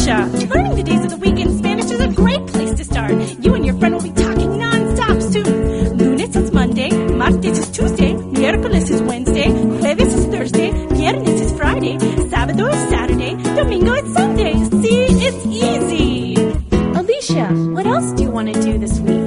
Alicia. Learning the days of the week in Spanish is a great place to start. You and your friend will be talking non-stop soon. Lunes is Monday, martes is Tuesday, miércoles is Wednesday, jueves is Thursday, viernes is Friday, sábado is Saturday, domingo is Sunday. See, it's easy. Alicia, what else do you want to do this week?